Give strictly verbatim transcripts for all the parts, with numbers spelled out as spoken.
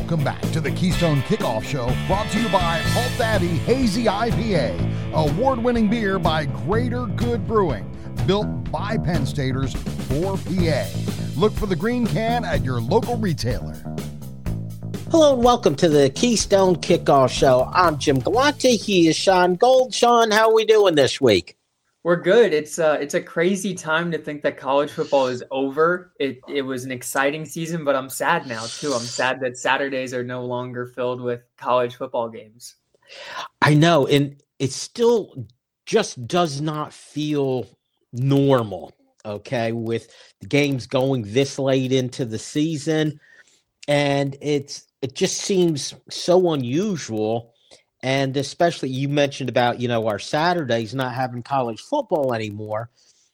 Welcome back to the Keystone Kickoff Show, brought to you by Halt Daddy Hazy I P A, award-winning beer by Greater Good Brewing, built by Penn Staters for P A. Look for the green can at your local retailer. Hello and welcome to the Keystone Kickoff Show. I'm Jim Galante. He is Sean Gold. Sean, how are we doing this week? We're good. It's uh, it's a crazy time to think that college football is over. It it was an exciting season, but I'm sad now too. I'm sad that Saturdays are no longer filled with college football games. I know, and it still just does not feel normal, okay, with the games going this late into the season. And it's it just seems so unusual. And especially you mentioned about, you know, our Saturdays not having college football anymore,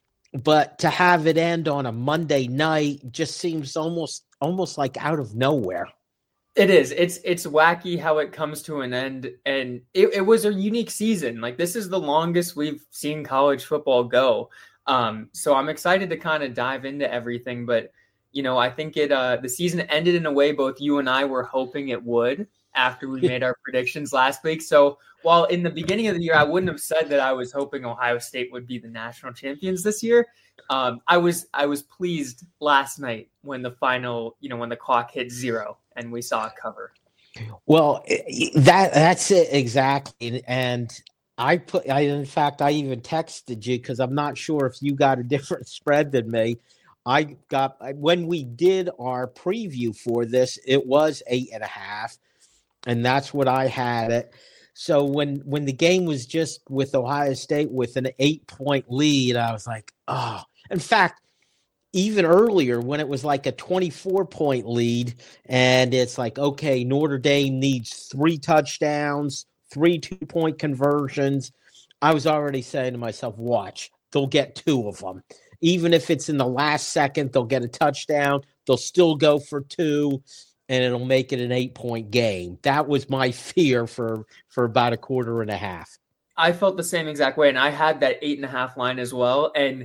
but to have it end on a Monday night just seems almost almost like out of nowhere. It is. It's it's wacky how it comes to an end. And it, it was a unique season. Like, this is the longest we've seen college football go. Um, so I'm excited to kind of dive into everything. But, you know, I think it uh, the season ended in a way both you and I were hoping it would, after we made our predictions last week. So while in the beginning of the year, I wouldn't have said that I was hoping Ohio State would be the national champions this year. Um, I was, I was pleased last night when the final, you know, when the clock hit zero and we saw a cover. Well, that that's it exactly. And I put, I, in fact, I even texted you because I'm not sure if you got a different spread than me. I got, when we did our preview for this, it was eight and a half. And that's what I had it. So when when the game was just with Ohio State with an eight-point lead, I was like, oh. In fact, even earlier when it was like a twenty-four-point lead, and it's like, okay, Notre Dame needs three touchdowns, three two-point conversions, I was already saying to myself, watch, they'll get two of them. Even if it's in the last second, they'll get a touchdown. They'll still go for two. And it'll make it an eight-point game. That was my fear for, for about a quarter and a half. I felt the same exact way, and I had that eight and a half line as well. And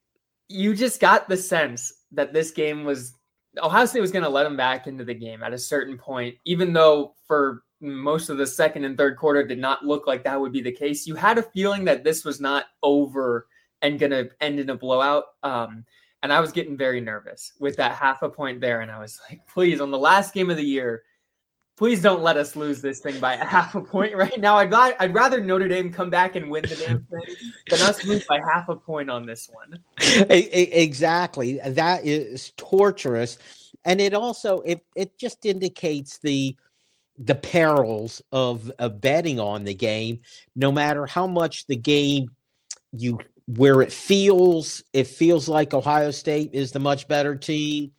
you just got the sense that this game was – Ohio State was going to let them back into the game at a certain point, even though for most of the second and third quarter did not look like that would be the case. You had a feeling that this was not over and going to end in a blowout. Um And I was getting very nervous with that half a point there. And I was like, please, on the last game of the year, please don't let us lose this thing by a half a point right now. I'd, I'd rather Notre Dame come back and win the damn thing than us lose by half a point on this one. Exactly. That is torturous. And it also, it, it just indicates the the perils of, of betting on the game, no matter how much the game you where it feels, it feels like Ohio State is the much better team.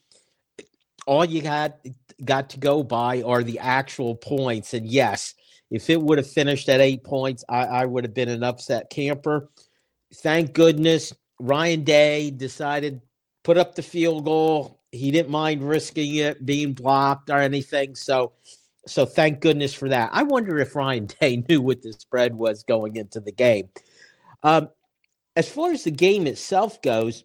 All you got got to go by are the actual points. And yes, if it would have finished at eight points, I, I would have been an upset camper. Thank goodness Ryan Day decided put up the field goal. He didn't mind risking it being blocked or anything. So, so thank goodness for that. I wonder if Ryan Day knew what the spread was going into the game. Um, As far as the game itself goes,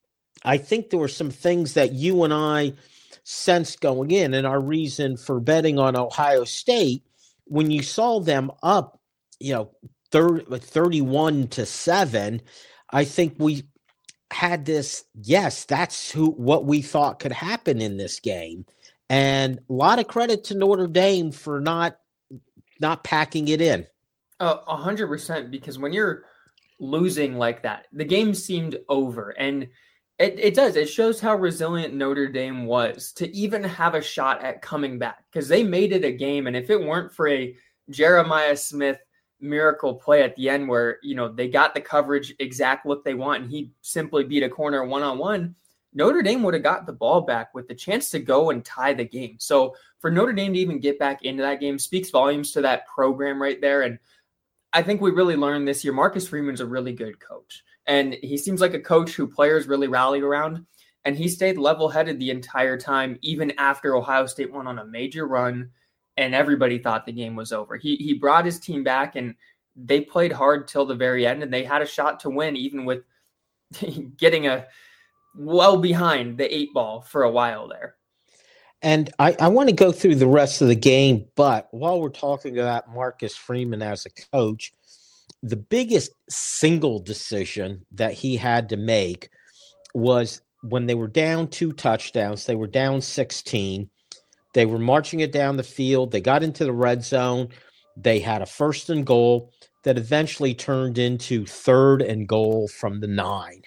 I think there were some things that you and I sensed going in, and our reason for betting on Ohio State, when you saw them up, you know, thirty, thirty-one to seven, I think we had this, yes, that's who what we thought could happen in this game. And a lot of credit to Notre Dame for not not packing it in. Uh, one hundred percent, because when you're losing like that, the game seemed over. And it, it does. It shows how resilient Notre Dame was to even have a shot at coming back, because they made it a game. And if it weren't for a Jeremiah Smith miracle play at the end where, you know, they got the coverage exact look they want and he simply beat a corner one-on-one, Notre Dame would have got the ball back with the chance to go and tie the game. So for Notre Dame to even get back into that game speaks volumes to that program right there. And I think we really learned this year, Marcus Freeman's a really good coach. And he seems like a coach who players really rallied around. And he stayed level-headed the entire time, even after Ohio State went on a major run and everybody thought the game was over. He he brought his team back, and they played hard till the very end, and they had a shot to win, even with getting a well behind the eight ball for a while there. And I, I want to go through the rest of the game, but while we're talking about Marcus Freeman as a coach, the biggest single decision that he had to make was when they were down two touchdowns, they were down sixteen. They were marching it down the field. They got into the red zone. They had a first and goal that eventually turned into third and goal from the nine.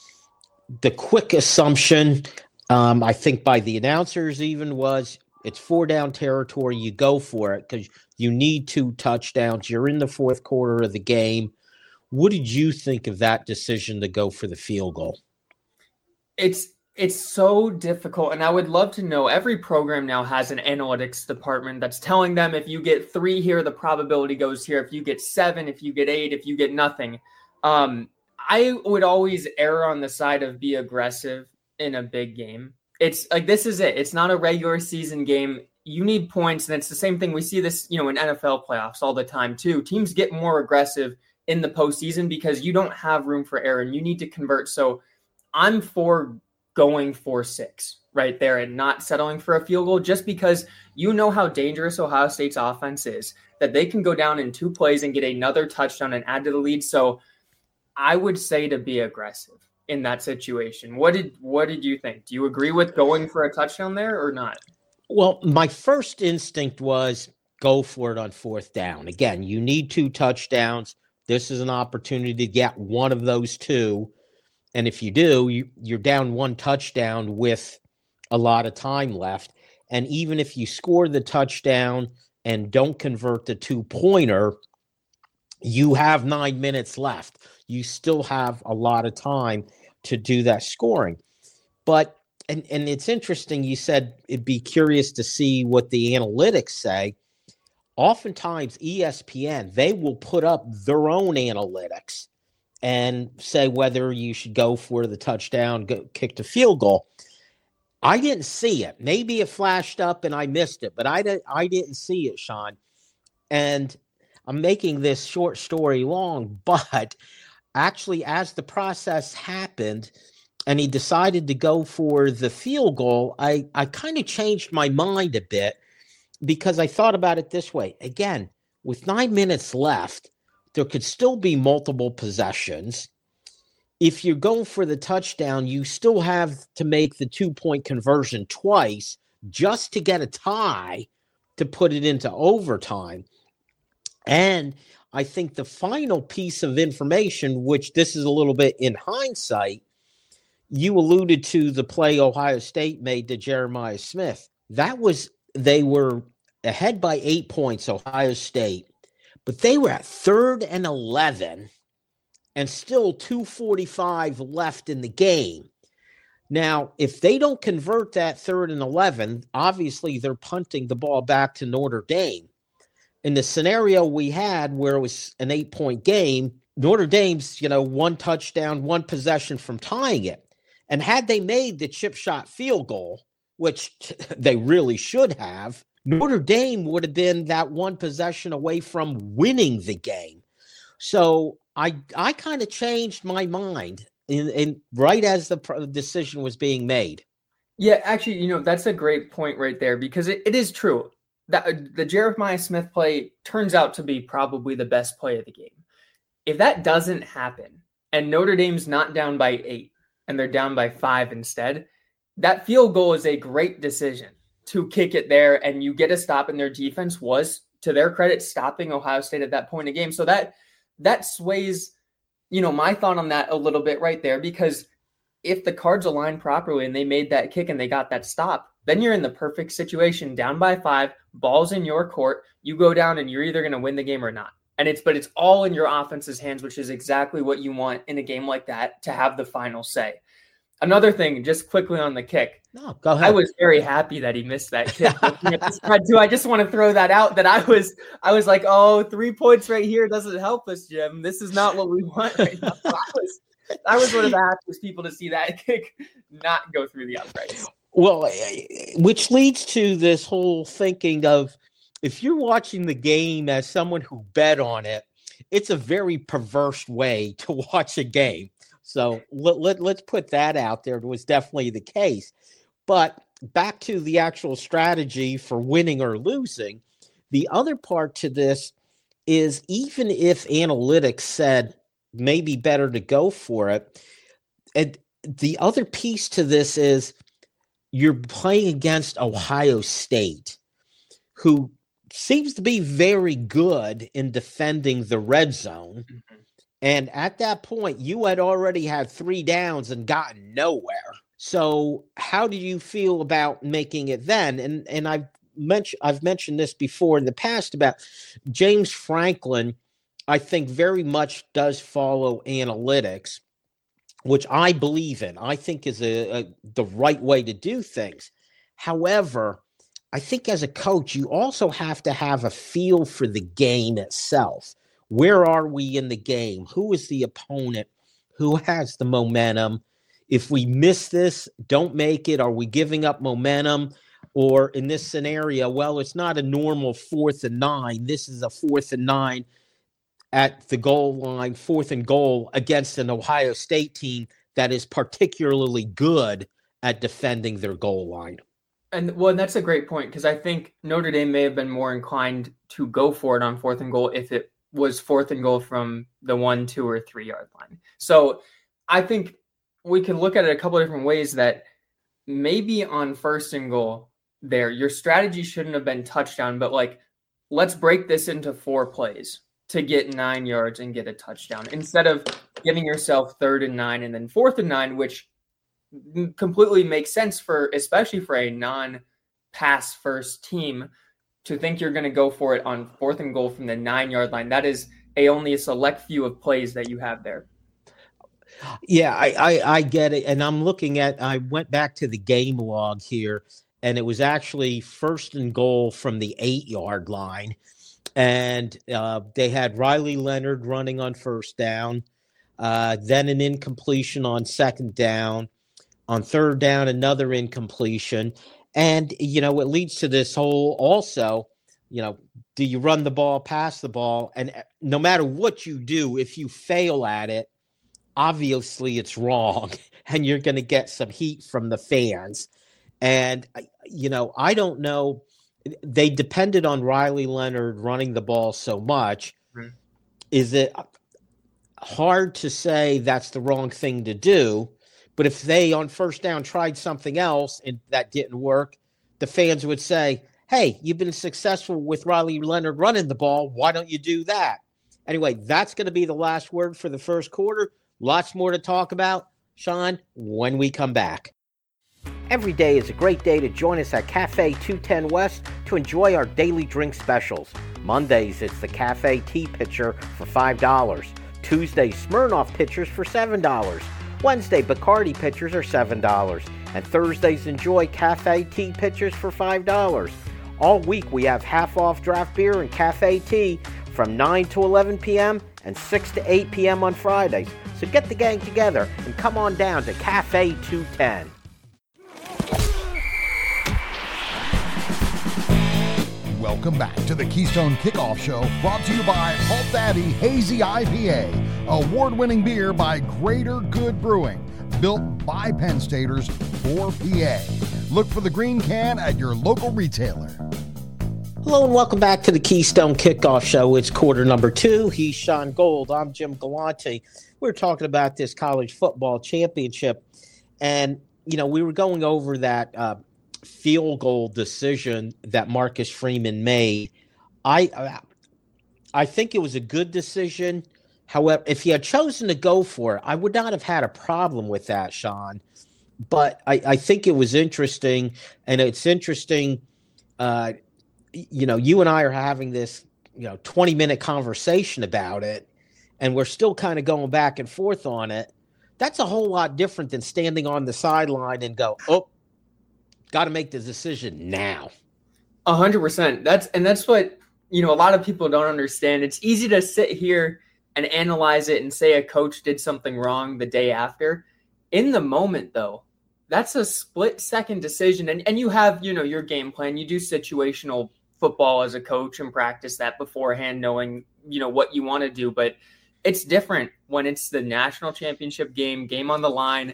The quick assumption, um, I think by the announcers even, was it's four down territory. You go for it because you need two touchdowns. You're in the fourth quarter of the game. What did you think of that decision to go for the field goal? It's it's so difficult, and I would love to know. Every program now has an analytics department that's telling them if you get three here, the probability goes here. If you get seven, if you get eight, if you get nothing. Um, I would always err on the side of be aggressive in a big game. It's like, this is it. It's not a regular season game. You need points, and it's the same thing. We see this, you know, in N F L playoffs all the time too. Teams get more aggressive in the postseason because you don't have room for error and you need to convert. So I'm for going for six right there and not settling for a field goal, just because you know how dangerous Ohio State's offense is, that they can go down in two plays and get another touchdown and add to the lead. So I would say to be aggressive in that situation. What did what did you think? Do you agree with going for a touchdown there or not? Well, my first instinct was go for it on fourth down. Again, you need two touchdowns. This is an opportunity to get one of those two. And if you do, you, you're down one touchdown with a lot of time left. And even if you score the touchdown and don't convert the two-pointer, you have nine minutes left. You still have a lot of time to do that scoring. But, and, and it's interesting, you said it'd be curious to see what the analytics say. Oftentimes, E S P N, they will put up their own analytics and say whether you should go for the touchdown, go, kick the field goal. I didn't see it. Maybe it flashed up and I missed it, but I didn't, I didn't see it, Sean. And I'm making this short story long, but actually as the process happened and he decided to go for the field goal, I, I kind of changed my mind a bit because I thought about it this way. Again, with nine minutes left, there could still be multiple possessions. If you're going for the touchdown, you still have to make the two-point conversion twice just to get a tie to put it into overtime. And I think the final piece of information, which this is a little bit in hindsight, you alluded to the play Ohio State made to Jeremiah Smith. That was, they were ahead by eight points, Ohio State, but they were at third and eleven and still two forty-five left in the game. Now, if they don't convert that third and eleven, obviously they're punting the ball back to Notre Dame. In the scenario we had where it was an eight-point game, Notre Dame's, you know, one touchdown, one possession from tying it. And had they made the chip shot field goal, which they really should have, Notre Dame would have been that one possession away from winning the game. So I I kind of changed my mind in, in right as the decision was being made. Yeah, actually, you know, that's a great point right there, because it, it is true that the Jeremiah Smith play turns out to be probably the best play of the game. If that doesn't happen and Notre Dame's not down by eight and they're down by five instead, that field goal is a great decision to kick it there, and you get a stop, and their defense was, to their credit, stopping Ohio State at that point in the game. So that that sways, you know, my thought on that a little bit right there, because if the cards aligned properly and they made that kick and they got that stop, then you're in the perfect situation, down by five, ball's in your court, you go down and you're either going to win the game or not. And it's, but it's all in your offense's hands, which is exactly what you want in a game like that, to have the final say. Another thing, just quickly on the kick. No, go ahead. I was very happy that he missed that kick. I just want to throw that out, that I was I was like, oh, three points right here doesn't help us, Jim. This is not what we want right now. So I was I was one of the happiest people to see that kick not go through the uprights. Well, which leads to this whole thinking of, if you're watching the game as someone who bet on it, it's a very perverse way to watch a game. So let, let, let's put that out there. It was definitely the case. But back to the actual strategy for winning or losing, the other part to this is even if analytics said maybe better to go for it, and the other piece to this is you're playing against Ohio State, who seems to be very good in defending the red zone. Mm-hmm. And at that point, you had already had three downs and gotten nowhere. So how do you feel about making it then? And and I've mentioned I've mentioned this before in the past about James Franklin, I think very much does follow analytics, which I believe in. I think is a, a the right way to do things. However, I think as a coach, you also have to have a feel for the game itself. Where are we in the game? Who is the opponent? Who has the momentum? If we miss this, don't make it. Are we giving up momentum? Or in this scenario, well, it's not a normal fourth and nine. This is a fourth and nine at the goal line, fourth and goal against an Ohio State team that is particularly good at defending their goal line. And well, that's a great point, because I think Notre Dame may have been more inclined to go for it on fourth and goal if it was fourth and goal from the one, two, or three yard line. So I think we can look at it a couple of different ways, that maybe on first and goal there, your strategy shouldn't have been touchdown, but like, let's break this into four plays to get nine yards and get a touchdown, instead of giving yourself third and nine and then fourth and nine, which completely makes sense for, especially for a non-pass first team, to think you're going to go for it on fourth and goal from the nine yard line. That is a only a select few of plays that you have there. Yeah, I, I, I get it. And I'm looking at, I went back to the game log here, and it was actually first and goal from the eight yard line. And uh, they had Riley Leonard running on first down, uh, then an incompletion on second down. On third down, another incompletion. And, you know, it leads to this whole also, you know, do you run the ball, pass the ball? And no matter what you do, if you fail at it, obviously it's wrong and you're going to get some heat from the fans. And, you know, I don't know. They depended on Riley Leonard running the ball so much. Mm-hmm. Is it hard to say that's the wrong thing to do? But if they, on first down, tried something else and that didn't work, the fans would say, hey, you've been successful with Riley Leonard running the ball. Why don't you do that? Anyway, that's going to be the last word for the first quarter. Lots more to talk about, Sean, when we come back. Every day is a great day to join us at Cafe two ten West to enjoy our daily drink specials. Mondays, it's the Cafe Tea Pitcher for five dollars. Tuesday, Smirnoff Pitchers for seven dollars. Wednesday, Bacardi pitchers are seven dollars, and Thursdays enjoy Cafe Tea pitchers for five dollars. All week we have half-off draft beer and cafe tea from nine to eleven p.m. and six to eight p.m. on Fridays. So get the gang together and come on down to Cafe two ten. Welcome back to the Keystone Kickoff Show, brought to you by Halt Daddy Hazy I P A, award-winning beer by Greater Good Brewing, built by Penn Staters for P A. Look for the green can at your local retailer. Hello and welcome back to the Keystone Kickoff Show. It's quarter number two. He's Sean Gold. I'm Jim Galante. We're talking about this college football championship, and you know we were going over that uh, field goal decision that Marcus Freeman made. I I think it was a good decision. However, if he had chosen to go for it, I would not have had a problem with that, Sean. But I, I think it was interesting, and it's interesting. Uh, you know, you and I are having this, you know, twenty-minute conversation about it, and we're still kind of going back and forth on it. That's a whole lot different than standing on the sideline and go, oh, got to make the decision now. A hundred percent. That's and that's what, you know, a lot of people don't understand. It's easy to sit here and analyze it and say a coach did something wrong the day after. In the moment, though, that's a split second decision. And, and you have, you know, your game plan. You do situational football as a coach and practice that beforehand, knowing, you know, what you want to do. But it's different when it's the national championship game, game on the line.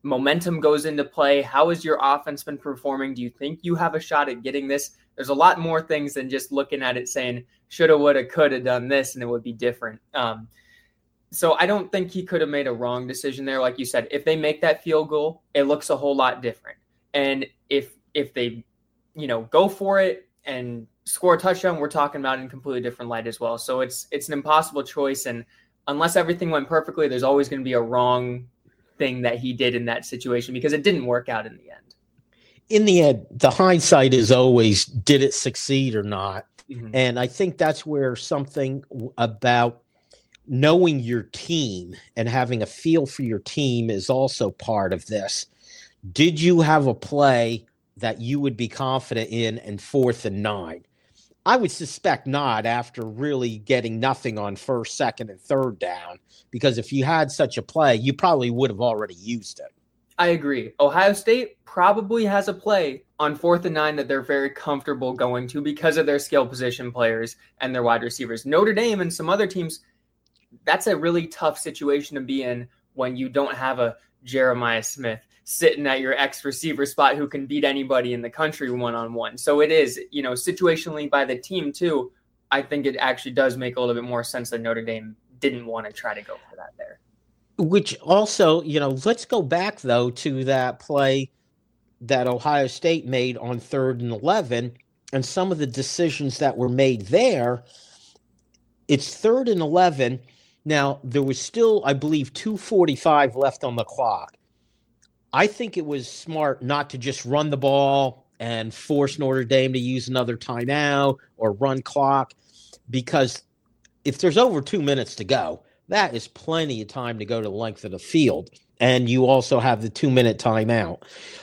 momentum goes into play. How has your offense been performing? Do you think you have a shot at getting this? There's a lot more things than just looking at it saying, shoulda, woulda, coulda done this, and it would be different. Um, so I don't think he could have made a wrong decision there. Like you said, if they make that field goal, it looks a whole lot different. And if if they, you know, go for it and score a touchdown, we're talking about it in a completely different light as well. So it's it's an impossible choice. And unless everything went perfectly, there's always going to be a wrong thing that he did in that situation because it didn't work out in the end. In the end, the hindsight is always, did it succeed or not? Mm-hmm. And I think that's where something about knowing your team and having a feel for your team is also part of this. Did you have a play that you would be confident in in fourth and nine? I would suspect not after really getting nothing on first, second, and third down, because if you had such a play, you probably would have already used it. I agree. Ohio State probably has a play on fourth and nine that they're very comfortable going to because of their skill position players and their wide receivers. Notre Dame and some other teams, that's a really tough situation to be in when you don't have a Jeremiah Smith sitting at your X receiver spot who can beat anybody in the country one-on-one. So it is, you know, situationally by the team too, I think it actually does make a little bit more sense that Notre Dame didn't want to try to go for that there. Which also, you know, let's go back though to that play that Ohio State made on third and eleven and some of the decisions that were made there. It's third and eleven. Now, there was still, I believe, two forty-five left on the clock. I think it was smart not to just run the ball and force Notre Dame to use another timeout or run clock, because if there's over two minutes to go, that is plenty of time to go to the length of the field. And you also have the two-minute timeout.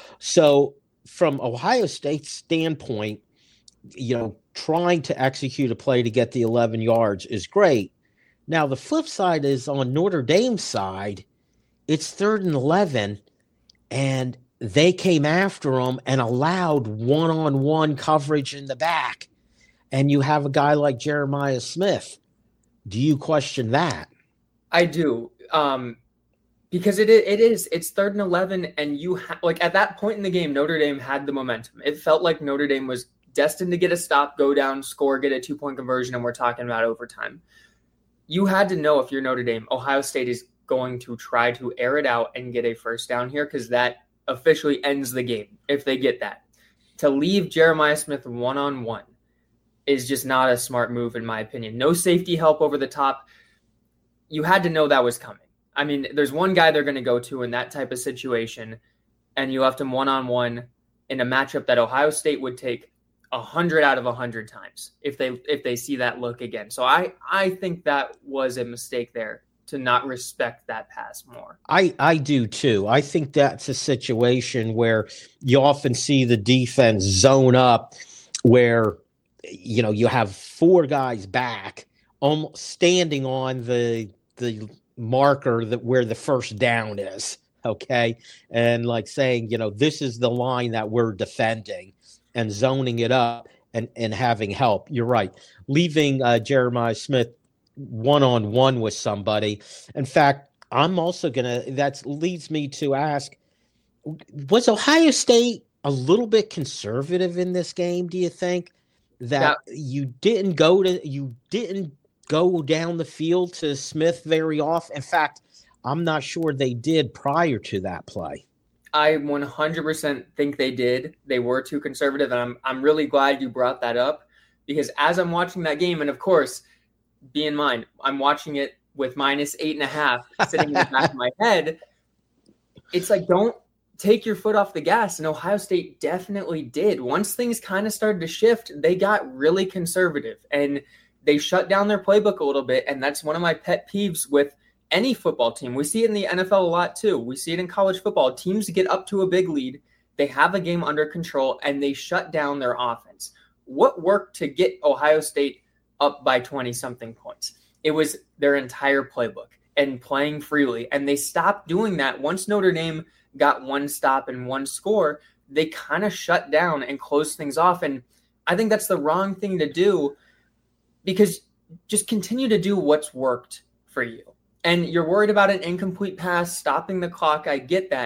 So from Ohio State's standpoint, you know, trying to execute a play to get the eleven yards is great. Now, the flip side is on Notre Dame's side, it's third and eleven, and they came after them and allowed one-on-one coverage in the back. And you have a guy like Jeremiah Smith. Do you question that? I do. Um, because it, it is, it's third and eleven, and you ha- like at that point in the game, Notre Dame had the momentum. It felt like Notre Dame was destined to get a stop, go down, score, get a two-point conversion, and we're talking about overtime. You had to know if you're Notre Dame, Ohio State is going to try to air it out and get a first down here because that officially ends the game if they get that. To leave Jeremiah Smith one-on-one is just not a smart move, in my opinion. No safety help over the top. You had to know that was coming. I mean, there's one guy they're going to go to in that type of situation, and you left him one-on-one in a matchup that Ohio State would take a hundred out of a hundred times if they if they see that look again. So I, I think that was a mistake there to not respect that pass more. I, I do too. I think that's a situation where you often see the defense zone up where, you know, you have four guys back almost standing on the the marker that where the first down is. Okay. And like saying, you know, this is the line that we're defending, and zoning it up and, and having help. You're right. Leaving uh, Jeremiah Smith one-on-one with somebody. In fact, I'm also going to, that leads me to ask, was Ohio State a little bit conservative in this game, do you think? That yeah. you didn't go to, you didn't go down the field to Smith very often. In fact, I'm not sure they did prior to that play. I one hundred percent think they did. They were too conservative, and I'm I'm really glad you brought that up, because as I'm watching that game, and of course, be in mind, I'm watching it with minus eight and a half sitting in the back of my head. It's like, don't take your foot off the gas, and Ohio State definitely did. Once things kind of started to shift, they got really conservative, and they shut down their playbook a little bit, and that's one of my pet peeves with any football team. We see it in the N F L a lot too. We see it in college football. Teams get up to a big lead, they have a game under control, and they shut down their offense. What worked to get Ohio State up by twenty-something points? It was their entire playbook and playing freely, and they stopped doing that. Once Notre Dame got one stop and one score, they kind of shut down and closed things off, and I think that's the wrong thing to do, because just continue to do what's worked for you. And you're worried about an incomplete pass, stopping the clock. I get that.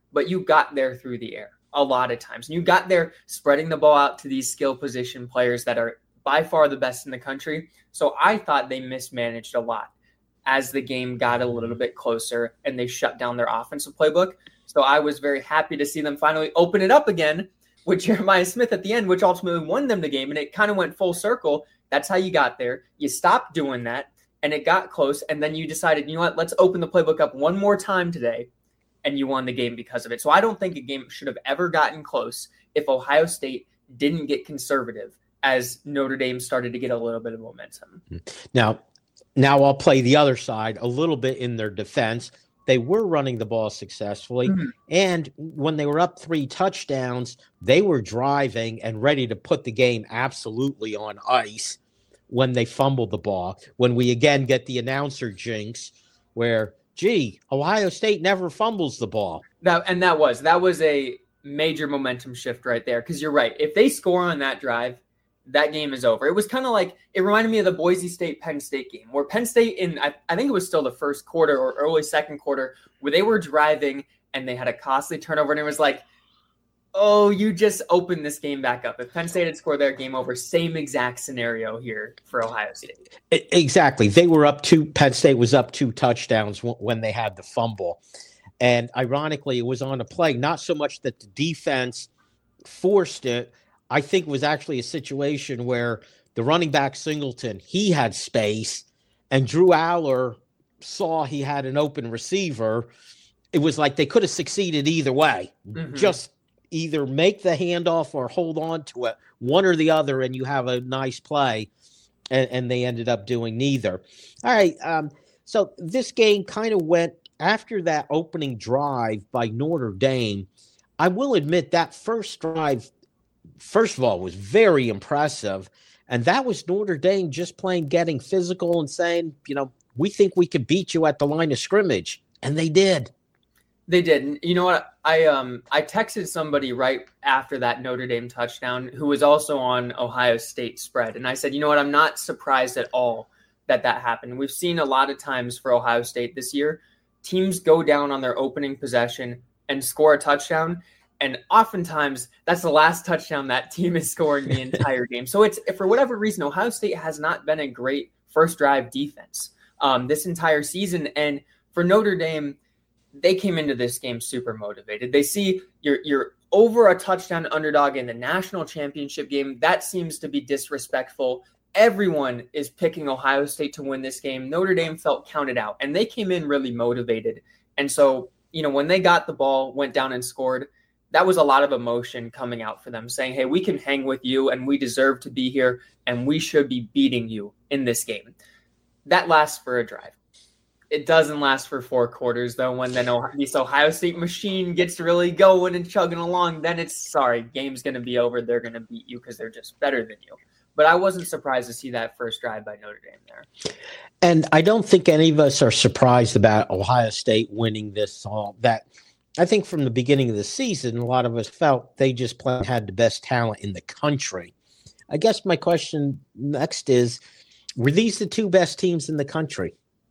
but you got there through the air a lot of times. And you got there spreading the ball out to these skill position players that are by far the best in the country. So I thought they mismanaged a lot as the game got a little bit closer and they shut down their offensive playbook. So I was very happy to see them finally open it up again with Jeremiah Smith at the end, which ultimately won them the game. And it kind of went full circle. That's how you got there. You stopped doing that and it got close. And then you decided, you know what, let's open the playbook up one more time today. And you won the game because of it. So I don't think a game should have ever gotten close if Ohio State didn't get conservative as Notre Dame started to get a little bit of momentum. Now, now I'll play the other side a little bit in their defense. They were running the ball successfully. Mm-hmm. And when they were up three touchdowns, they were driving and ready to put the game absolutely on ice when they fumbled the ball. When we again get the announcer jinx where, gee, Ohio State never fumbles the ball. That and that was that was a major momentum shift right there. Because you're right. If they score on that drive, that game is over. It was kind of like, it reminded me of the Boise State Penn State game where Penn State in, I, I think it was still the first quarter or early second quarter where they were driving and they had a costly turnover and it was like, oh, you just opened this game back up. If Penn State had scored their game over, same exact scenario here for Ohio State. Exactly. They were up two, Penn State was up two touchdowns when they had the fumble. And ironically, it was on a play, not so much that the defense forced it. I think it was actually a situation where the running back Singleton, he had space, and Drew Aller saw he had an open receiver. It was like they could have succeeded either way. Mm-hmm. Just either make the handoff or hold on to it, one or the other, and you have a nice play. And, and they ended up doing neither. All right. Um, so this game kind of went after that opening drive by Notre Dame. I will admit that first drive, first of all, was very impressive. And that was Notre Dame just playing, getting physical and saying, you know, we think we could beat you at the line of scrimmage. And they did. They did. And you know what? I um I texted somebody right after that Notre Dame touchdown who was also on Ohio State spread. And I said, you know what? I'm not surprised at all that that happened. We've seen a lot of times for Ohio State this year, teams go down on their opening possession and score a touchdown. And oftentimes that's the last touchdown that team is scoring the entire game. So it's, for whatever reason, Ohio State has not been a great first drive defense um, this entire season. And for Notre Dame, they came into this game super motivated. They see you're, you're over a touchdown underdog in the national championship game. That seems to be disrespectful. Everyone is picking Ohio State to win this game. Notre Dame felt counted out, and they came in really motivated. And so, you know, when they got the ball, went down and scored, that was a lot of emotion coming out for them, saying, hey, we can hang with you and we deserve to be here and we should be beating you in this game. That lasts for a drive. It doesn't last for four quarters, though. When then this Ohio State machine gets really going and chugging along, then it's, sorry, game's going to be over. They're going to beat you because they're just better than you. But I wasn't surprised to see that first drive by Notre Dame there. And I don't think any of us are surprised about Ohio State winning this. All that I think from the beginning of the season, a lot of us felt they just played, had the best talent in the country. I guess my question next is, were these the two best teams in the country?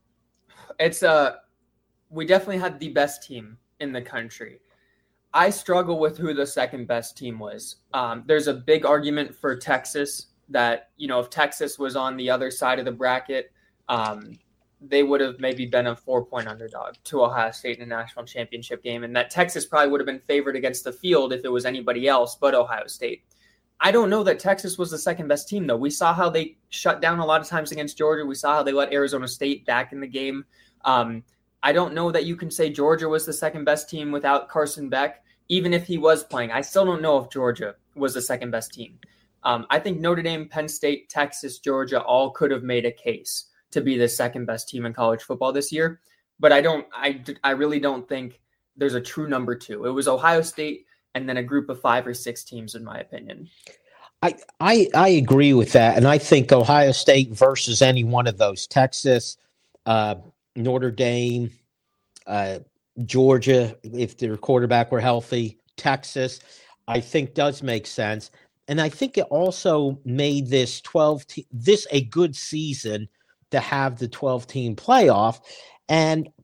It's uh, we definitely had the best team in the country. I struggle with who the second best team was. Um, there's a big argument for Texas that, you know, if Texas was on the other side of the bracket, um, they would have maybe been a four-point underdog to Ohio State in a national championship game, and that Texas probably would have been favored against the field if it was anybody else but Ohio State. I don't know that Texas was the second best team, though. We saw how they shut down a lot of times against Georgia. We saw how they let Arizona State back in the game. Um, I don't know that you can say Georgia was the second best team without Carson Beck, even if he was playing. I still don't know if Georgia was the second best team. Um, I think Notre Dame, Penn State, Texas, Georgia all could have made a case to be the second best team in college football this year. But I don't, I, I really don't think there's a true number two. It was Ohio State and then a group of five or six teams, in my opinion. I, I, I agree with that. And I think Ohio State versus any one of those, Texas, uh, Notre Dame, uh, Georgia, if their quarterback were healthy, Texas, I think does make sense. And I think it also made this twelve te- this a good season to have the twelve-team playoff. And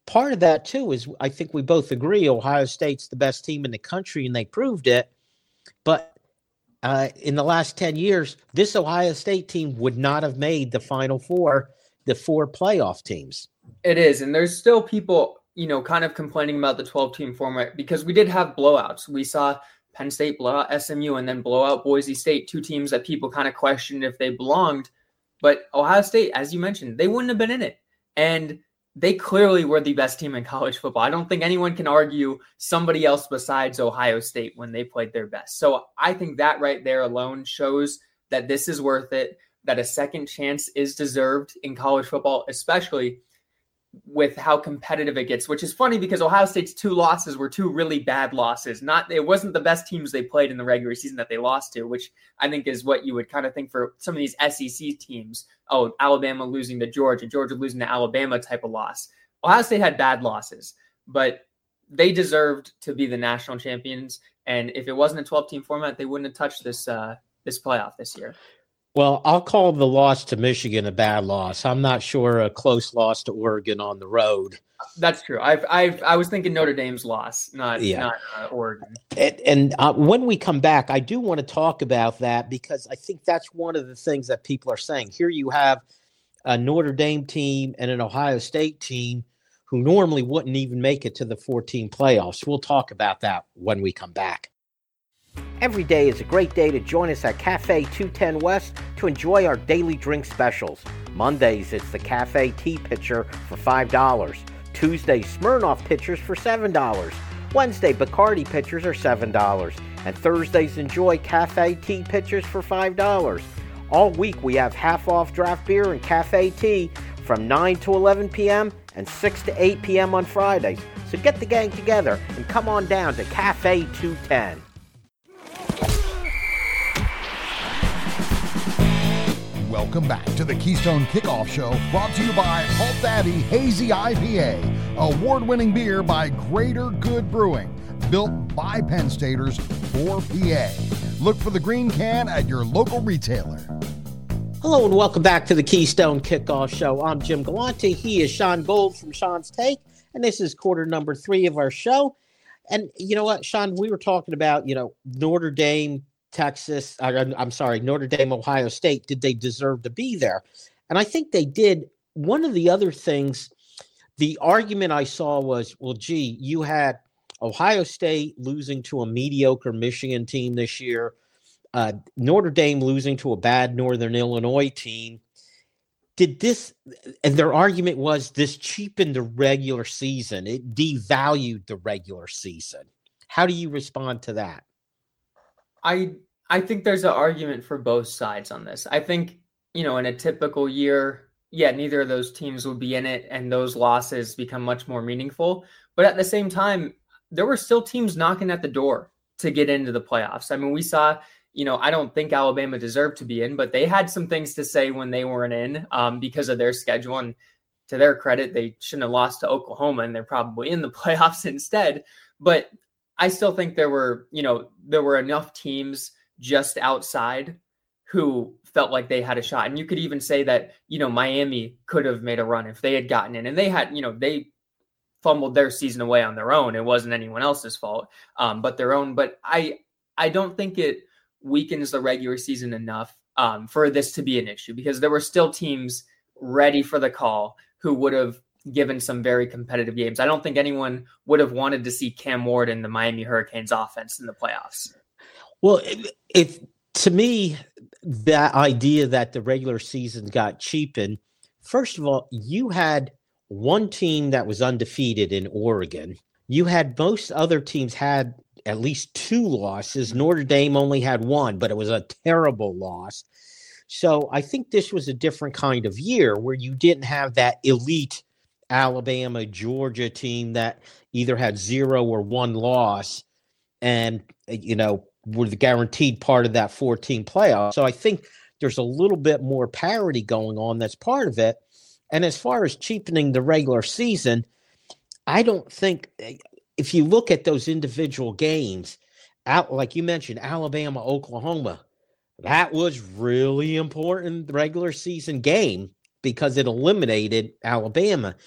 part of that, too, is I think we both agree Ohio State's the best team in the country, and they proved it. But uh, in the last ten years, this Ohio State team would not have made the Final Four, the four playoff teams. It is, and there's still people, you know, kind of complaining about the twelve-team format because we did have blowouts. We saw Penn State blow out S M U and then blow out Boise State, two teams that people kind of questioned if they belonged. But Ohio State, as you mentioned, they wouldn't have been in it. And they clearly were the best team in college football. I don't think anyone can argue somebody else besides Ohio State when they played their best. So I think that right there alone shows that this is worth it, that a second chance is deserved in college football, especially with how competitive it gets, which is funny because Ohio State's two losses were two really bad losses. Not, it wasn't the best teams they played in the regular season that they lost to, which I think is what you would kind of think for some of these S E C teams. Oh, Alabama losing to Georgia, Georgia losing to Alabama type of loss. Ohio State had bad losses, but they deserved to be the national champions. And if it wasn't a twelve-team format, they wouldn't have touched this uh, this playoff this year. Well, I'll call the loss to Michigan a bad loss. I'm not sure a close loss to Oregon on the road. That's true. I've, I've, I was thinking Notre Dame's loss, not, yeah. not uh, Oregon. And, and uh, when we come back, I do want to talk about that because I think that's one of the things that people are saying. Here you have a Notre Dame team and an Ohio State team who normally wouldn't even make it to the four-team playoffs. We'll talk about that when we come back. Every day is a great day to join us at Cafe two ten West to enjoy our daily drink specials. Mondays, it's the Cafe Tea Pitcher for five dollars. Tuesday, Smirnoff Pitchers for seven dollars. Wednesday, Bacardi Pitchers are seven dollars. And Thursdays, enjoy Cafe Tea Pitchers for five dollars. All week, we have half-off draft beer and cafe tea from nine to eleven p.m. and six to eight p.m. on Fridays. So get the gang together and come on down to Cafe two ten. Welcome back to the Keystone Kickoff Show, brought to you by Halt Daddy Hazy I P A, award-winning beer by Greater Good Brewing, built by Penn Staters for P A. Look for the green can at your local retailer. Hello and welcome back to the Keystone Kickoff Show. I'm Jim Galante. He is Sean Gold from Sean's Take, and this is quarter number three of our show. And you know what, Sean, we were talking about, you know, Notre Dame, Texas, I'm sorry, Notre Dame, Ohio State, did they deserve to be there? And I think they did. One of the other things, the argument I saw was, well, gee, you had Ohio State losing to a mediocre Michigan team this year, uh, Notre Dame losing to a bad Northern Illinois team. Did this, and their argument was this cheapened the regular season. It devalued the regular season. How do you respond to that? I I think there's an argument for both sides on this. I think, you know, in a typical year, yeah, neither of those teams would be in it and those losses become much more meaningful. But at the same time, there were still teams knocking at the door to get into the playoffs. I mean, we saw, you know, I don't think Alabama deserved to be in, but they had some things to say when they weren't in um, because of their schedule. And to their credit, they shouldn't have lost to Oklahoma and they're probably in the playoffs instead. But I still think there were, you know, there were enough teams just outside who felt like they had a shot. And you could even say that, you know, Miami could have made a run if they had gotten in, and they had, you know, they fumbled their season away on their own. It wasn't anyone else's fault, um, but their own. But I, I don't think it weakens the regular season enough um, for this to be an issue, because there were still teams ready for the call who would have given some very competitive games. I don't think anyone would have wanted to see Cam Ward in the Miami Hurricanes offense in the playoffs. Well, if to me, that idea that the regular season got cheapened, first of all, you had one team that was undefeated in Oregon. You had most other teams had at least two losses. Notre Dame only had one, but it was a terrible loss. So I think this was a different kind of year where you didn't have that elite Alabama, Georgia team that either had zero or one loss and, you know, were the guaranteed part of that four-team playoff. So I think there's a little bit more parity going on. That's part of it. And as far as cheapening the regular season, I don't think if you look at those individual games, out like you mentioned, Alabama, Oklahoma, that was really important regular season game because it eliminated Alabama.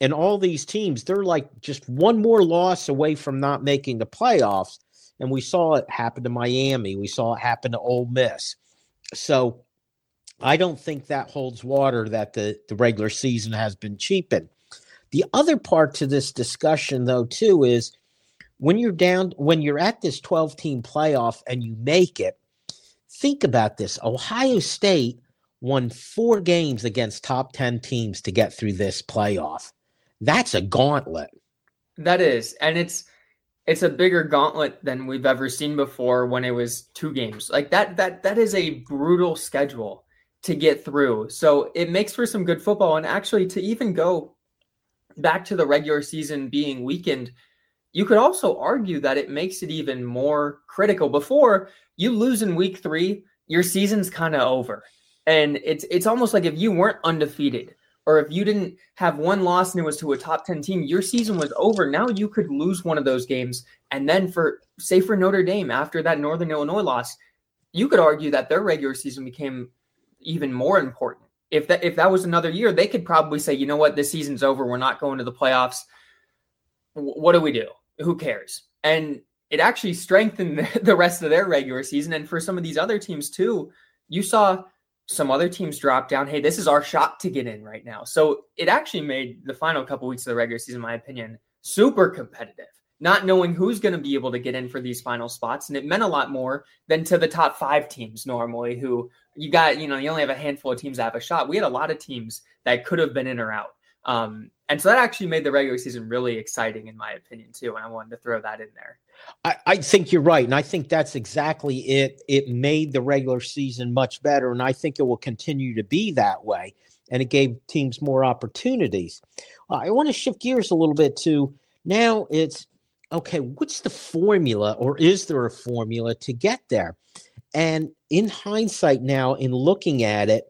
And all these teams, they're like just one more loss away from not making the playoffs. And we saw it happen to Miami. We saw it happen to Ole Miss. So I don't think that holds water, that the, the regular season has been cheapened. The other part to this discussion, though, too, is when you're down, when you're at this twelve-team playoff and you make it, think about this. Ohio State won four games against top ten teams to get through this playoff. That's a gauntlet. That is. And it's it's a bigger gauntlet than we've ever seen before when it was two games. Like that that that is a brutal schedule to get through. So it makes for some good football. And actually, to even go back to the regular season being weakened, you could also argue that it makes it even more critical. Before you lose in week three, your season's kind of over. And it's it's almost like if you weren't undefeated, or if you didn't have one loss and it was to a top ten team, your season was over. Now you could lose one of those games. And then for, say for Notre Dame, after that Northern Illinois loss, you could argue that their regular season became even more important. If that, if that was another year, they could probably say, you know what, this season's over. We're not going to the playoffs. W- what do we do? Who cares? And it actually strengthened the rest of their regular season. And for some of these other teams too, you saw some other teams drop down. Hey, this is our shot to get in right now. So it actually made the final couple weeks of the regular season, in my opinion, super competitive, not knowing who's going to be able to get in for these final spots. And it meant a lot more than to the top five teams normally, who you got, you know, you only have a handful of teams that have a shot. We had a lot of teams that could have been in or out. Um, and so that actually made the regular season really exciting, in my opinion, too. And I wanted to throw that in there. I, I think you're right. And I think that's exactly it. It made the regular season much better. And I think it will continue to be that way. And it gave teams more opportunities. Uh, I want to shift gears a little bit to now it's, okay, what's the formula, or is there a formula to get there? And in hindsight now, in looking at it,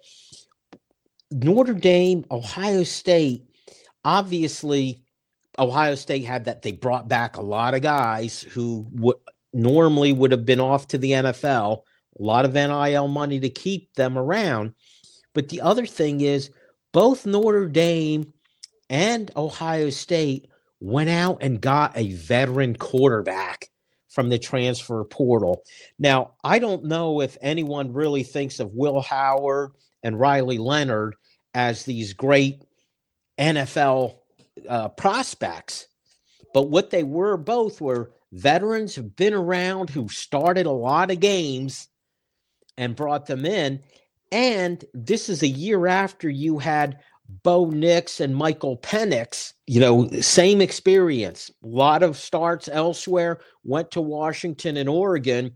Notre Dame, Ohio State, obviously Ohio State had that. They brought back a lot of guys who would normally would have been off to the N F L, a lot of N I L money to keep them around. But the other thing is both Notre Dame and Ohio State went out and got a veteran quarterback from the transfer portal. Now, I don't know if anyone really thinks of Will Howard and Riley Leonard as these great N F L uh, prospects, but what they were both were veterans who've been around, who started a lot of games and brought them in. And this is a year after you had Bo Nix and Michael Penix, you know, same experience, a lot of starts elsewhere, went to Washington and Oregon,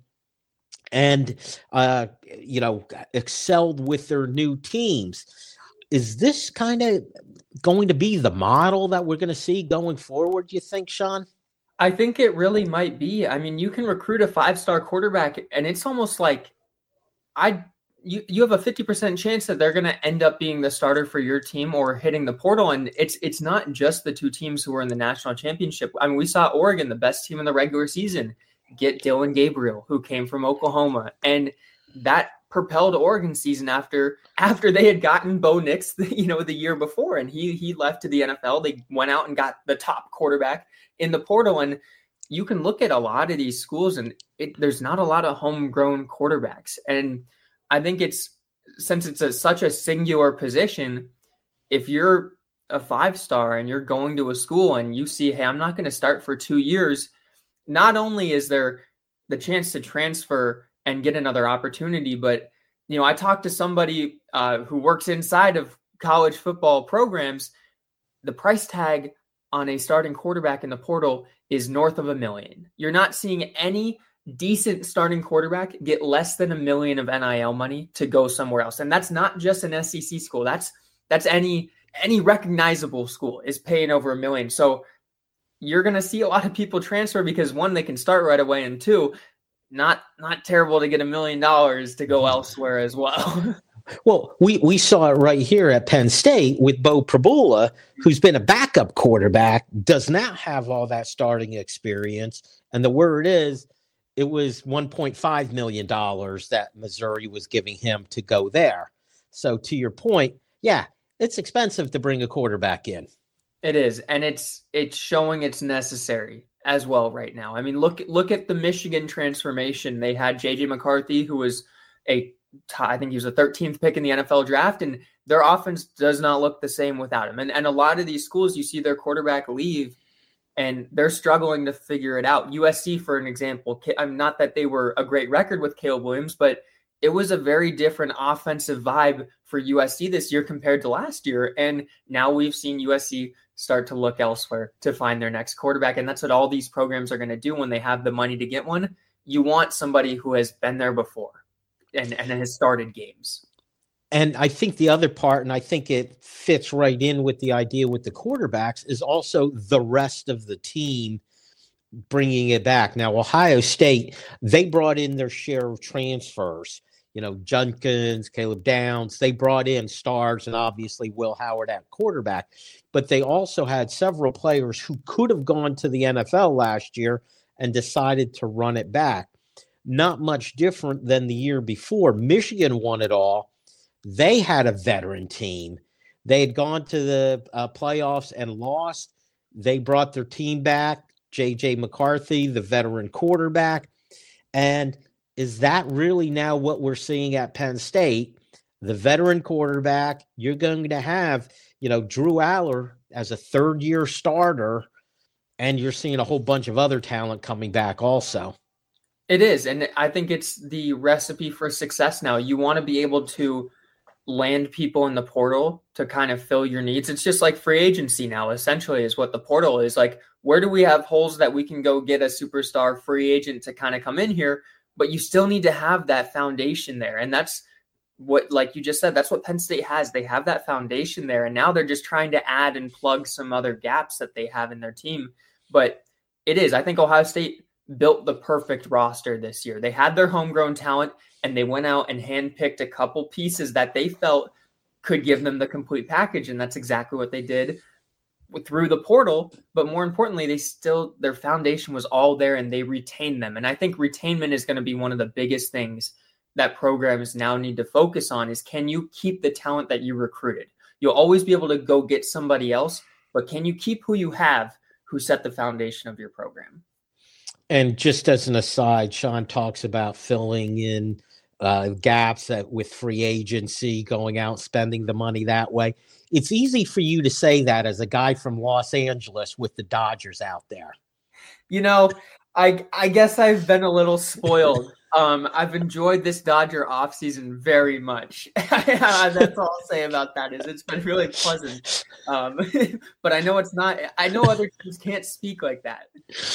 and, uh, you know, excelled with their new teams. Is this kind of going to be the model that we're going to see going forward, do you think, Sean? I think it really might be. I mean, you can recruit a five-star quarterback, and it's almost like I you you have a fifty percent chance that they're going to end up being the starter for your team or hitting the portal. And it's it's not just the two teams who were in the national championship. I mean, we saw Oregon, the best team in the regular season, get Dylan Gabriel, who came from Oklahoma, and that propelled Oregon season after after they had gotten Bo Nix, you know, the year before, and he he left to the N F L. They went out and got the top quarterback in the portal, and you can look at a lot of these schools, and it, there's not a lot of homegrown quarterbacks. And I think it's, since it's a, such a singular position, if you're a five-star and you're going to a school and you see, hey, I'm not going to start for two years, not only is there the chance to transfer and get another opportunity, but, you know, I talked to somebody uh, who works inside of college football programs. The price tag on a starting quarterback in the portal is north of a million. You're not seeing any decent starting quarterback get less than a million of N I L money to go somewhere else. And that's not just an S E C school. That's that's any any recognizable school is paying over a million. So you're going to see a lot of people transfer because, one, they can start right away, and two, not not terrible to get a million dollars to go elsewhere as well. Well, we, we saw it right here at Penn State with Bo Prabula, who's been a backup quarterback, does not have all that starting experience. And the word is, it was one point five million dollars that Missouri was giving him to go there. So to your point, yeah, it's expensive to bring a quarterback in. It is, and it's it's showing it's necessary as well right now. I mean, look look at the Michigan transformation. They had J J McCarthy, who was a I think he was a thirteenth pick in the N F L draft, and their offense does not look the same without him. And and a lot of these schools, you see their quarterback leave, and they're struggling to figure it out. U S C, for an example, I'm not that they were a great record with Caleb Williams, but it was a very different offensive vibe for U S C this year compared to last year. And now we've seen U S C start to look elsewhere to find their next quarterback. And that's what all these programs are going to do when they have the money to get one. You want somebody who has been there before and, and has started games. And I think the other part, and I think it fits right in with the idea with the quarterbacks, is also the rest of the team bringing it back. Now, Ohio State, they brought in their share of transfers. You know, Junkins, Caleb Downs, they brought in stars, and obviously Will Howard at quarterback. But they also had several players who could have gone to the N F L last year and decided to run it back. Not much different than the year before. Michigan won it all. They had a veteran team. They had gone to the uh, playoffs and lost. They brought their team back. J J McCarthy, the veteran quarterback. And is that really now what we're seeing at Penn State? The veteran quarterback, you're going to have, you know, Drew Aller as a third-year starter, and you're seeing a whole bunch of other talent coming back also. It is, and I think it's the recipe for success now. You want to be able to land people in the portal to kind of fill your needs. It's just like free agency now, essentially, is what the portal is. Like, where do we have holes that we can go get a superstar free agent to kind of come in here? But you still need to have that foundation there. And that's what, like you just said, that's what Penn State has. They have that foundation there. And now they're just trying to add and plug some other gaps that they have in their team. But it is, I think Ohio State built the perfect roster this year. They had their homegrown talent, and they went out and handpicked a couple pieces that they felt could give them the complete package. And that's exactly what they did through the portal. But more importantly, they still, their foundation was all there, and they retained them. And I think retainment is going to be one of the biggest things that programs now need to focus on is, can you keep the talent that you recruited? You'll always be able to go get somebody else, but can you keep who you have who set the foundation of your program? And just as an aside, Sean talks about filling in uh, gaps that with free agency, going out, spending the money that way. It's easy for you to say that as a guy from Los Angeles with the Dodgers out there. You know, I I guess I've been a little spoiled. Um, I've enjoyed this Dodger offseason very much. That's all I'll say about that is it's been really pleasant. Um, but I know it's not – I know other teams can't speak like that.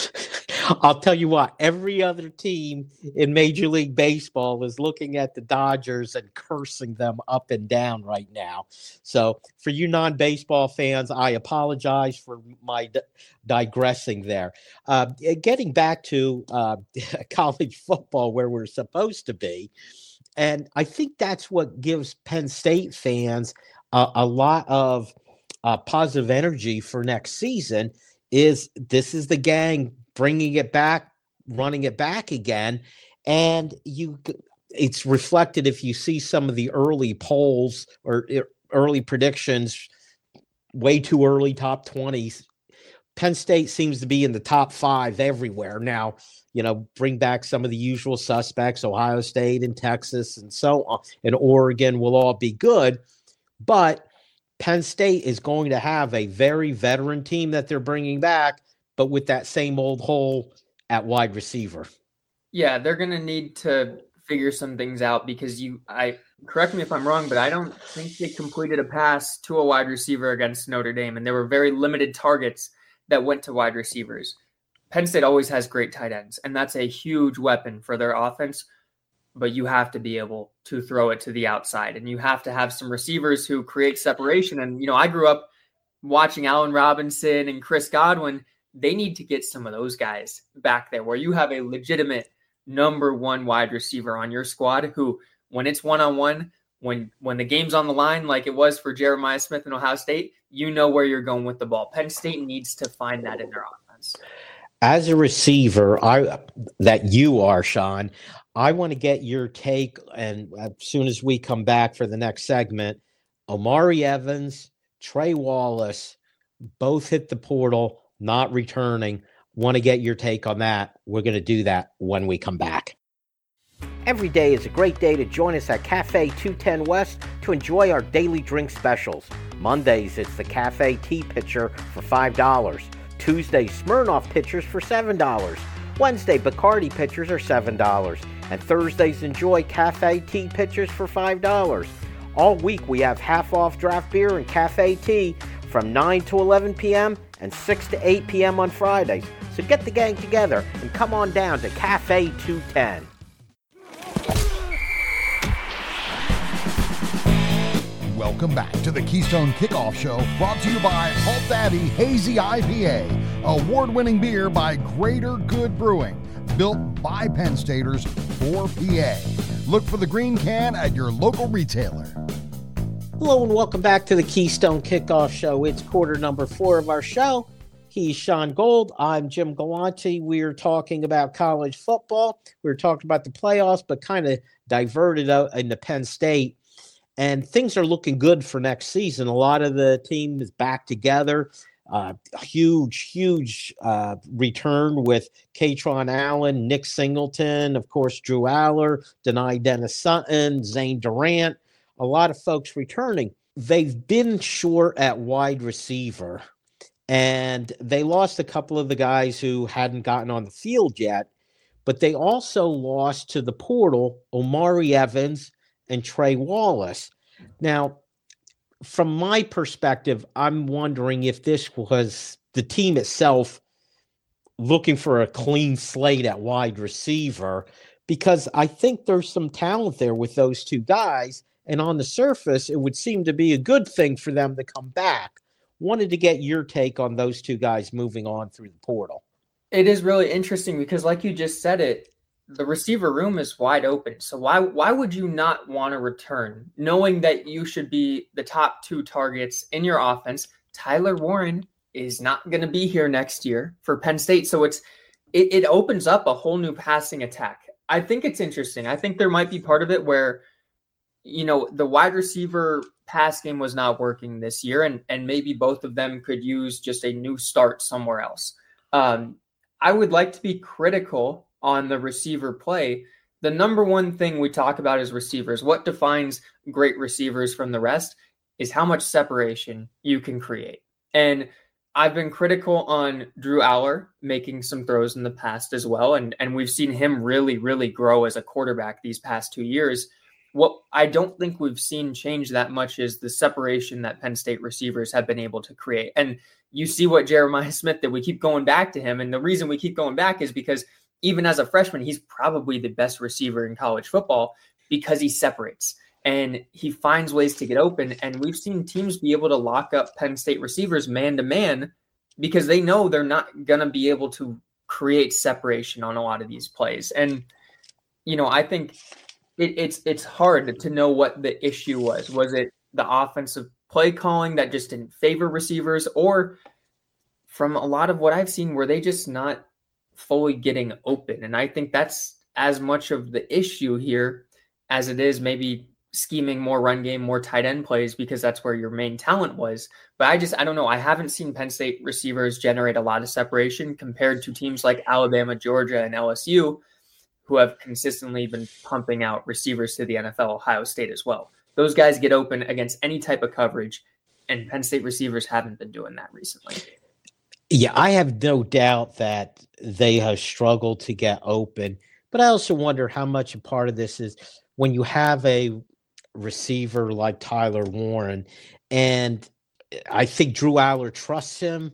I'll tell you what, every other team in Major League Baseball is looking at the Dodgers and cursing them up and down right now. So for you non-baseball fans, I apologize for my d- digressing there. Uh, getting back to uh, college football where we're supposed to be, and I think that's what gives Penn State fans uh, a lot of uh, positive energy for next season is this is the gang bringing it back, running it back again. And you, it's reflected if you see some of the early polls or early predictions, way too early, top twenties. Penn State seems to be in the top five everywhere. Now, you know, bring back some of the usual suspects, Ohio State and Texas and so on, and Oregon will all be good. But Penn State is going to have a very veteran team that they're bringing back, but with that same old hole at wide receiver. Yeah, they're going to need to figure some things out because you, I correct me if I'm wrong, but I don't think they completed a pass to a wide receiver against Notre Dame, and there were very limited targets that went to wide receivers. Penn State always has great tight ends, and that's a huge weapon for their offense, but you have to be able to throw it to the outside, and you have to have some receivers who create separation. And, you know, I grew up watching Allen Robinson and Chris Godwin. They need to get some of those guys back there where you have a legitimate number one wide receiver on your squad who, when it's one-on-one, when when the game's on the line, like it was for Jeremiah Smith in Ohio State, you know where you're going with the ball. Penn State needs to find that in their offense. As a receiver, I that you are, Sean, I want to get your take, and as soon as we come back for the next segment, Omari Evans, Trey Wallace, both hit the portal, not returning. Want to get your take on that? We're going to do that when we come back. Every day is a great day to join us at Cafe two ten West to enjoy our daily drink specials. Mondays, it's the Cafe Tea Pitcher for five dollars. Tuesday, Smirnoff Pitchers for seven dollars. Wednesday, Bacardi Pitchers are seven dollars. And Thursdays, enjoy Cafe Tea Pitchers for five dollars. All week, we have half-off draft beer and cafe tea from nine to eleven p.m. and six to eight p.m. on Fridays. So get the gang together and come on down to Cafe two ten. Welcome back to the Keystone Kickoff Show, brought to you by Halt Daddy Hazy I P A, award-winning beer by Greater Good Brewing, built by Penn Staters for P A. Look for the green can at your local retailer. Hello and welcome back to the Keystone Kickoff Show. It's quarter number four of our show. He's Sean Gold. I'm Jim Galante. We're talking about college football. We were talking about the playoffs, but kind of diverted out into Penn State. And things are looking good for next season. A lot of the team is back together. Uh, huge, huge uh, return with Katron Allen, Nick Singleton, of course, Drew Aller, Denai Dennis Sutton, Zane Durant. A lot of folks returning. They've been short at wide receiver, and they lost a couple of the guys who hadn't gotten on the field yet, but they also lost to the portal Omari Evans and Trey Wallace. Now, from my perspective, I'm wondering if this was the team itself looking for a clean slate at wide receiver, because I think there's some talent there with those two guys. And on the surface, it would seem to be a good thing for them to come back. Wanted to get your take on those two guys moving on through the portal. It is really interesting because, like you just said it, the receiver room is wide open. So why why would you not want to return, knowing that you should be the top two targets in your offense? Tyler Warren is not going to be here next year for Penn State. So it's it, it opens up a whole new passing attack. I think it's interesting. I think there might be part of it where, you know, the wide receiver pass game was not working this year, and, and maybe both of them could use just a new start somewhere else. Um, I would like to be critical on the receiver play. The number one thing we talk about is receivers. What defines great receivers from the rest is how much separation you can create. And I've been critical on Drew Aller making some throws in the past as well. And, and we've seen him really, really grow as a quarterback these past two years. What I don't think we've seen change that much is the separation that Penn State receivers have been able to create. And you see what Jeremiah Smith did. We keep going back to him. And the reason we keep going back is because even as a freshman, he's probably the best receiver in college football because he separates and he finds ways to get open. And we've seen teams be able to lock up Penn State receivers man to man because they know they're not going to be able to create separation on a lot of these plays. And, you know, I think it, it's, it's hard to know what the issue was. Was it the offensive play calling that just didn't favor receivers, or from a lot of what I've seen, were they just not fully getting open? And I think that's as much of the issue here as it is maybe scheming more run game, more tight end plays, because that's where your main talent was. But I just, I don't know. I haven't seen Penn State receivers generate a lot of separation compared to teams like Alabama, Georgia, and L S U, who have consistently been pumping out receivers to the N F L, Ohio State as well. Those guys get open against any type of coverage, and Penn State receivers haven't been doing that recently. Yeah, I have no doubt that they have struggled to get open, but I also wonder how much a part of this is when you have a receiver like Tyler Warren, and I think Drew Aller trusts him,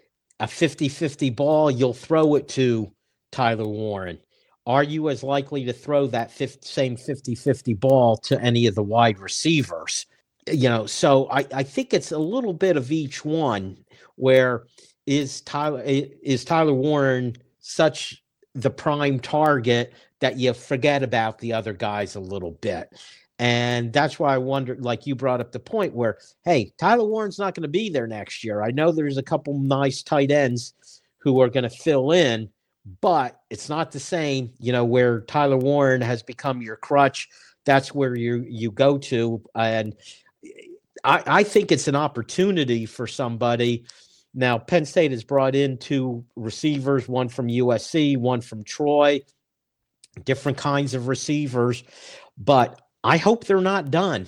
a fifty-fifty ball, you'll throw it to Tyler Warren. Are you as likely to throw that fifty, same fifty-fifty ball to any of the wide receivers? You know, so I, I think it's a little bit of each one. Where is Tyler is Tyler Warren such the prime target that you forget about the other guys a little bit? And that's why I wonder, like you brought up the point where, hey, Tyler Warren's not going to be there next year. I know there's a couple nice tight ends who are going to fill in, but it's not the same, you know, where Tyler Warren has become your crutch. That's where you you go to. And I, I think it's an opportunity for somebody Now, Penn State has brought in two receivers, one from U S C, one from Troy, different kinds of receivers, but I hope they're not done.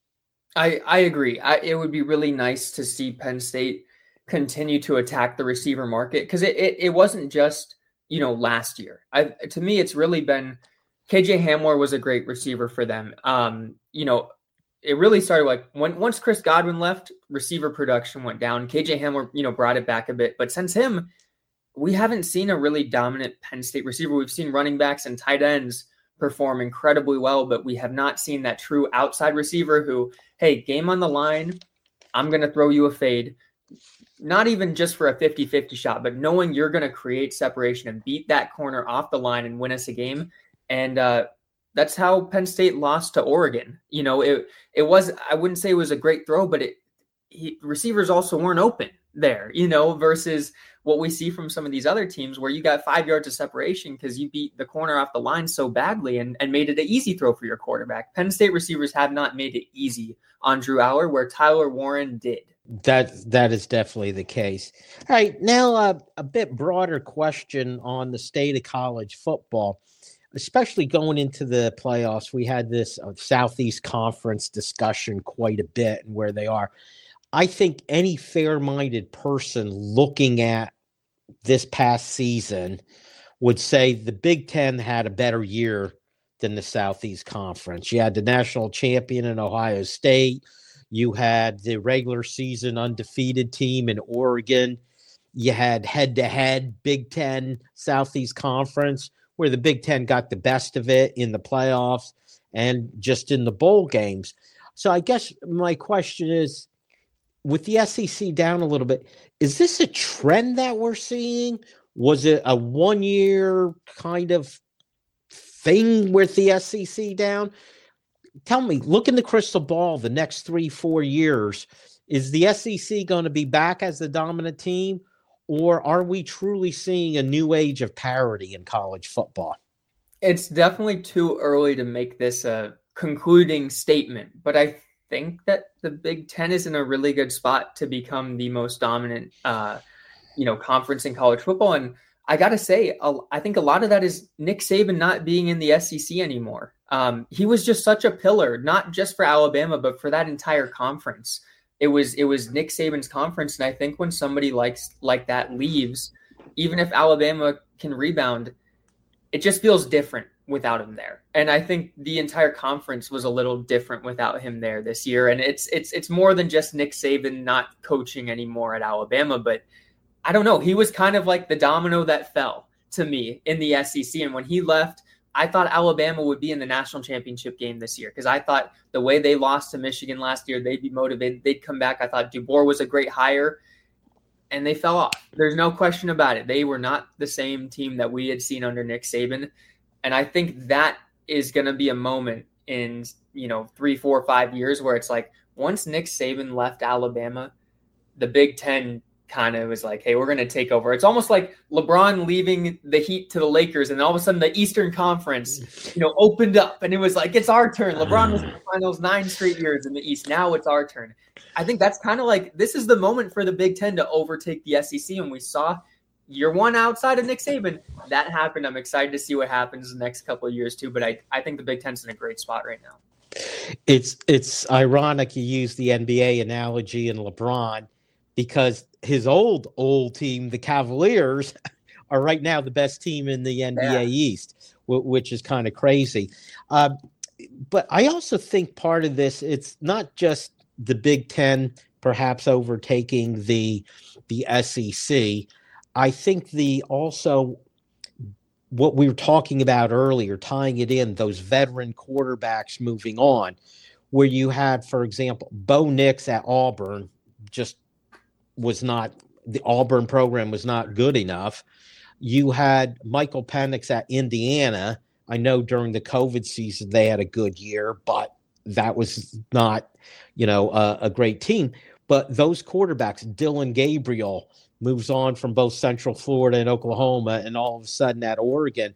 I, I agree. I, it would be really nice to see Penn State continue to attack the receiver market, because it, it it wasn't just, you know, last year. I, to me, it's really been K J Hamler was a great receiver for them. Um, you know, it really started like when once Chris Godwin left, receiver production went down. K J Hamler, you know, brought it back a bit, but since him, we haven't seen a really dominant Penn State receiver. We've seen running backs and tight ends perform incredibly well, but we have not seen that true outside receiver who, hey, game on the line, I'm going to throw you a fade. Not even just for a fifty-fifty shot, but knowing you're going to create separation and beat that corner off the line and win us a game. And uh, that's how Penn State lost to Oregon. You know, it it was, I wouldn't say it was a great throw, but it he, receivers also weren't open there, you know, versus what we see from some of these other teams where you got five yards of separation because you beat the corner off the line so badly and, and made it an easy throw for your quarterback. Penn State receivers have not made it easy on Drew Aller, where Tyler Warren did. That that is definitely the case. All right, now uh, a bit broader question on the state of college football, especially going into the playoffs. We had this uh, Southeast Conference discussion quite a bit and where they are. I think any fair-minded person looking at this past season would say the Big Ten had a better year than the Southeast Conference. You had the national champion in Ohio State. You had the regular season undefeated team in Oregon. You had head-to-head Big Ten Southeast Conference, where the Big Ten got the best of it in the playoffs and just in the bowl games. So I guess my question is, with the S E C down a little bit, is this a trend that we're seeing? Was it a one-year kind of thing with the S E C down? Tell me, look in the crystal ball the next three, four years. Is the S E C going to be back as the dominant team, or are we truly seeing a new age of parity in college football? It's definitely too early to make this a concluding statement, but I think that the Big Ten is in a really good spot to become the most dominant, uh, you know, conference in college football. And I got to say, I think a lot of that is Nick Saban not being in the S E C anymore. Um, he was just such a pillar, not just for Alabama, but for that entire conference. It was it was Nick Saban's conference, and I think when somebody likes like that leaves, even if Alabama can rebound, it just feels different without him there. And I think the entire conference was a little different without him there this year. And it's it's it's more than just Nick Saban not coaching anymore at Alabama, but I don't know. He was kind of like the domino that fell to me in the S E C. And when he left, I thought Alabama would be in the national championship game this year because I thought the way they lost to Michigan last year, they'd be motivated. They'd come back. I thought DeBoer was a great hire, and they fell off. There's no question about it. They were not the same team that we had seen under Nick Saban. And I think that is going to be a moment in, you know, three, four, five years where it's like once Nick Saban left Alabama, the Big Ten kind of was like, hey, we're going to take over. It's almost like LeBron leaving the Heat to the Lakers, and all of a sudden the Eastern Conference, you know, opened up, and it was like, it's our turn. LeBron was in the finals nine straight years in the East. Now it's our turn. I think that's kind of like, this is the moment for the Big Ten to overtake the S E C, and we saw year one outside of Nick Saban, that happened. I'm excited to see what happens the next couple of years too, but I, I think the Big Ten's in a great spot right now. It's, it's ironic you use the N B A analogy in LeBron, because his old, old team, the Cavaliers, are right now the best team in the N B A yeah. East, which is kind of crazy. Uh, but I also think part of this, it's not just the Big Ten perhaps overtaking the the S E C. I think the also what we were talking about earlier, tying it in, those veteran quarterbacks moving on, where you had, for example, Bo Nix at Auburn just was not, the Auburn program was not good enough. You had Michael Penix at Indiana. I know during the COVID season they had a good year, but that was not, you know, a, a great team. But those quarterbacks, Dylan Gabriel moves on from both Central Florida and Oklahoma, and all of a sudden at Oregon.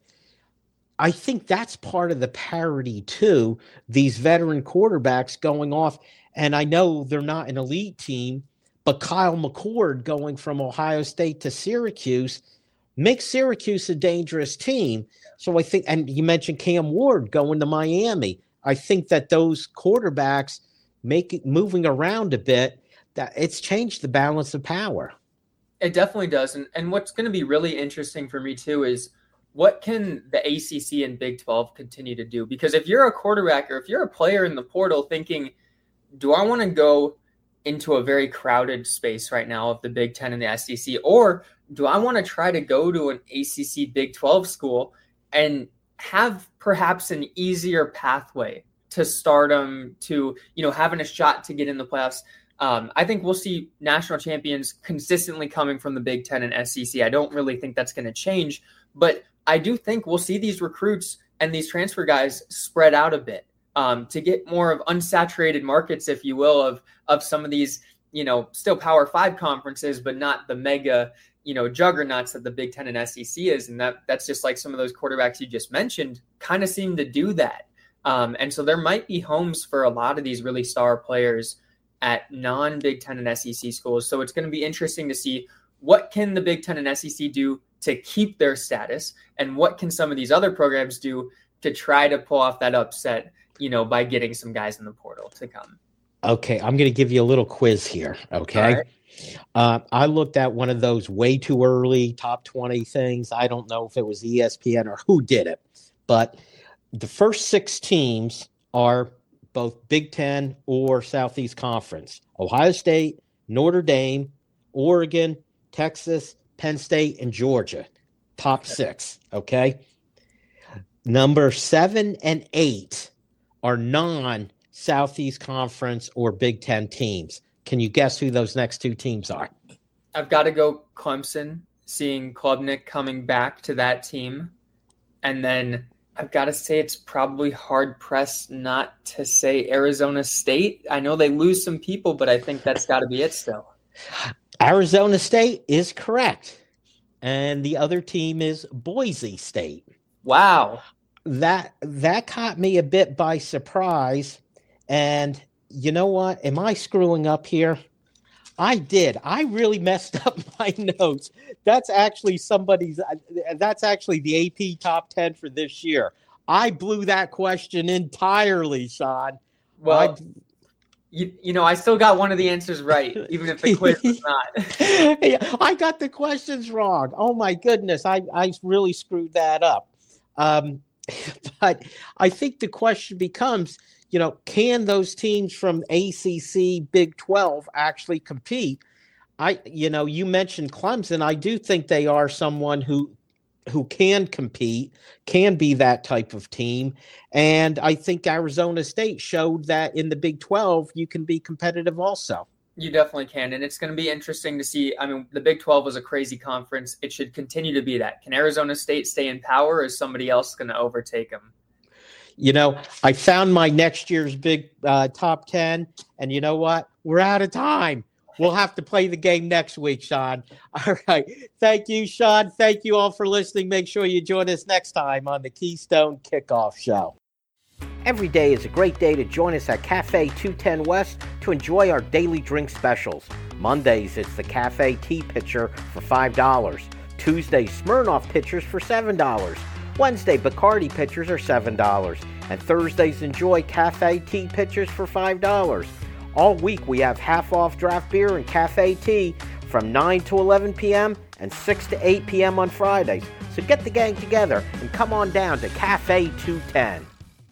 I think that's part of the parity too, these veteran quarterbacks going off. And I know they're not an elite team, But Kyle McCord going from Ohio State to Syracuse makes Syracuse a dangerous team. So I think, and you mentioned Cam Ward going to Miami. I think that those quarterbacks make it, moving around a bit, that it's changed the balance of power. It definitely does. And, and what's going to be really interesting for me too is what can the A C C and Big twelve continue to do? Because if you're a quarterback or if you're a player in the portal thinking, do I want to go into a very crowded space right now of the Big Ten and the S E C, or do I want to try to go to an A C C Big twelve school and have perhaps an easier pathway to stardom, to, you know, having a shot to get in the playoffs? Um, I think we'll see national champions consistently coming from the Big Ten and S E C. I don't really think that's going to change, but I do think we'll see these recruits and these transfer guys spread out a bit um, to get more of unsaturated markets, if you will, of of some of these, you know, still Power Five conferences, but not the mega, you know, juggernauts that the Big Ten and S E C is. And that that's just like some of those quarterbacks you just mentioned kind of seem to do that. Um, and so there might be homes for a lot of these really star players at non-Big Ten and S E C schools. So it's going to be interesting to see what can the Big Ten and S E C do to keep their status, and what can some of these other programs do to try to pull off that upset, you know, by getting some guys in the portal to come. Okay, I'm going to give you a little quiz here, okay? Right. Uh, I looked at one of those way too early top twenty things. I don't know if it was E S P N or who did it, but the first six teams are both Big Ten or Southeast Conference: Ohio State, Notre Dame, Oregon, Texas, Penn State, and Georgia. Top six, okay? Number seven and eight are non-Southeast Conference or Big Ten teams. Can you guess who those next two teams are? I've got to go Clemson, seeing Klubnik coming back to that team. And then I've got to say it's probably hard-pressed not to say Arizona State. I know they lose some people, but I think that's got to be it still. Arizona State is correct. And the other team is Boise State. Wow. That that caught me a bit by surprise. And you know what? Am I screwing up here? I did. I really messed up my notes. That's actually somebody's – that's actually the A P top ten for this year. I blew that question entirely, Sean. Well – You, you know, I still got one of the answers right, even if the quiz was not. Yeah, I got the questions wrong. Oh, my goodness. I, I really screwed that up. Um, but I think the question becomes, you know, can those teams from A C C, Big twelve actually compete? I, you know, you mentioned Clemson. I do think they are someone who who can compete, can be that type of team. And I think Arizona State showed that in the Big twelve, you can be competitive also. You definitely can. And it's going to be interesting to see. I mean, the Big twelve was a crazy conference. It should continue to be that. Can Arizona State stay in power, or is somebody else going to overtake them? You know, I found my next year's big uh, top ten, and you know what? We're out of time. We'll have to play the game next week, Sean. All right. Thank you, Sean. Thank you all for listening. Make sure you join us next time on the Keystone Kickoff Show. Every day is a great day to join us at Cafe two ten West to enjoy our daily drink specials. Mondays, it's the Cafe Tea Pitcher for five dollars. Tuesday, Smirnoff Pitchers for seven dollars. Wednesday, Bacardi Pitchers are seven dollars. And Thursdays, enjoy Cafe Tea Pitchers for five dollars. All week, we have half-off draft beer and cafe tea from nine to eleven p.m. and six to eight p.m. on Fridays. So get the gang together and come on down to Cafe two ten.